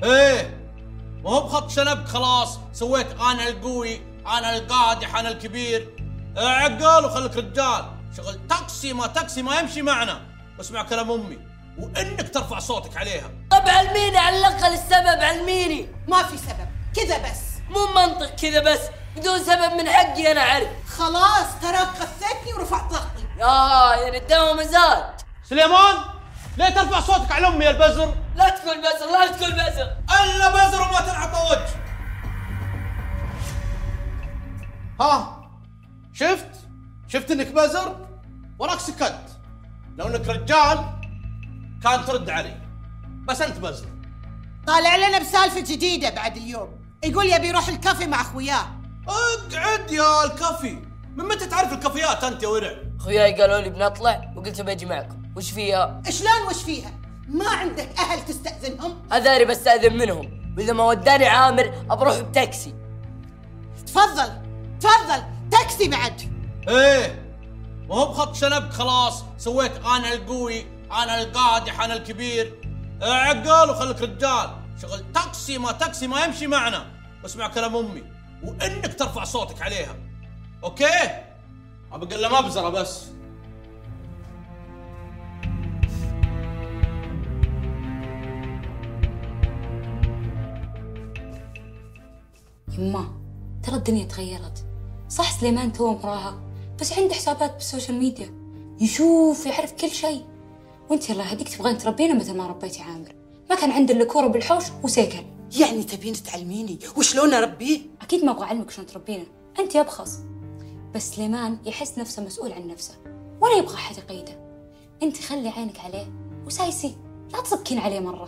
ايه ما هو بخط شنبك خلاص، سويت انا القوي انا القادح انا الكبير. عقل وخليك رجال، شغل تاكسي ما يمشي معنا. واسمع كلام امي وانك ترفع صوتك عليها. طب علميني على الاقل السبب، علميني. ما في سبب، كذا بس. مو منطق كذا بس بدون سبب من حقي انا اعرف. خلاص تراك غثيتني ورفعت ضغطي. يعني الدواء مزاج. سليمان ليه ترفع صوتك على امي يا البزر؟ لا تقول بزر لا تقول بزر. الا بزر وما تنعطى وجه. ها شفت انك بزر وراك سكت. لو انك رجال كان ترد علي، بس انت بزر. طالع لنا بسالفه جديده بعد اليوم، يقول يبي يروح الكافي مع اخوياه. اقعد يا الكافي، من متى تعرف الكافيات انت يا ورع؟ اخوياي قالوا لي بنطلع وقلت بجي معكم. وش فيها؟ شلون وش فيها؟ ما عندك اهل تستأذنهم؟ هذاري بستأذن منهم، واذا ما وداني عامر بروح بتاكسي. تفضل تاكسي بعد. ايه ما هو بخط شنبك خلاص، سويت انا القوي انا القادح انا الكبير. عقل وخليك رجال، شغل تاكسي ما يمشي معنا. واسمع كلام امي وانك ترفع صوتك عليها، اوكي؟ ابى اقول له مبزره بس. يما ترى الدنيا تغيرت. صح سليمان توه مراهق بس عنده حسابات بالسوشيال ميديا، يشوف يعرف كل شيء. وانت الله يهديك تبغين تربينا مثل ما ربيتي عامر. ما كان عنده الا كوره بالحوش وسيكل. يعني تبين تعلميني وشلون اربيه؟ اكيد ما ابغى اعلمك شلون تربينا، انت ابخص. بس سليمان يحس نفسه مسؤول عن نفسه ولا يبغى احد يقيده. انت خلي عينك عليه وسايسي، لا تصكين عليه مره.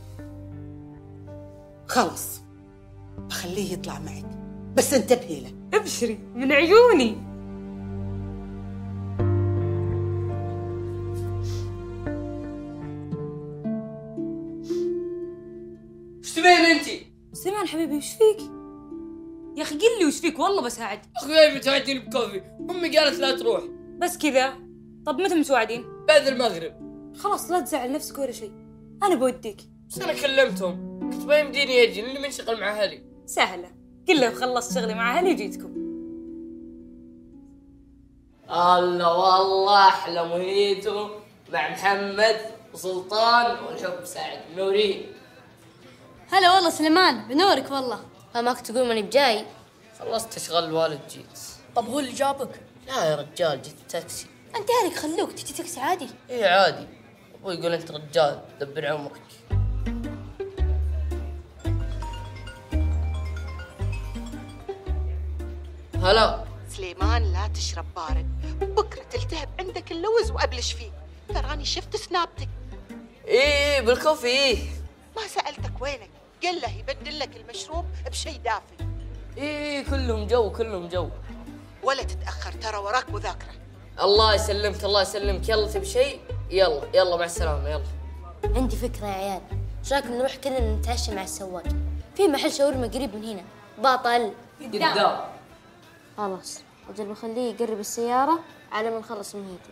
خلاص بخليه يطلع معك، بس انتبهي له. ابشري من عيوني. ايش تبين انتي؟ سليمان حبيبي وش فيك؟ يا اخي قل لي وش فيك والله بساعد. اخوياي متوعدين بكوفي، امي قالت لا تروح. بس كذا؟ طب متى متوعدين؟ بعد المغرب. خلاص لا تزعل نفسك ولا شيء، انا بوديك. بس انا كلمتهم كنت ما يمديني اجي لاني منشغل مع اهلي. سهله، قل له خلصت شغلي مع اهلي وجيتكم. الله والله احلى موهيتو مع محمد وسلطان والحب سعد منورين. هلا والله سليمان بنورك والله. ماك تقول ماني بجاي؟ خلصت اشغال الوالد جيت. طب هو اللي جابك؟ لا يا رجال جيت تاكسي. انت اهلك خلوك تجي تاكسي عادي؟ ايه عادي، ابوي يقول انت رجال دبر عمرك. هلا سليمان لا تشرب بارد، بكره تلتهب عندك اللوز وابلش فيه. تراني شفت سنابتك. ايه بالكوفي. ايه ما سألتك وينك، قل له يبدل لك المشروب بشيء دافئ. ايه كلهم جو. ولا تتأخر ترى وراك مذاكرة. الله يسلمك الله يسلمك. يلا تبي شيء؟ يلا مع السلامة يلا. عندي فكرة يا عيال، ايش رايكم نروح كلنا نتعشى مع السواق في محل شاورما قريب من هنا. باطل قدام. خلاص، أجل بخليه يقرب السيارة على ما نخلص من هيته.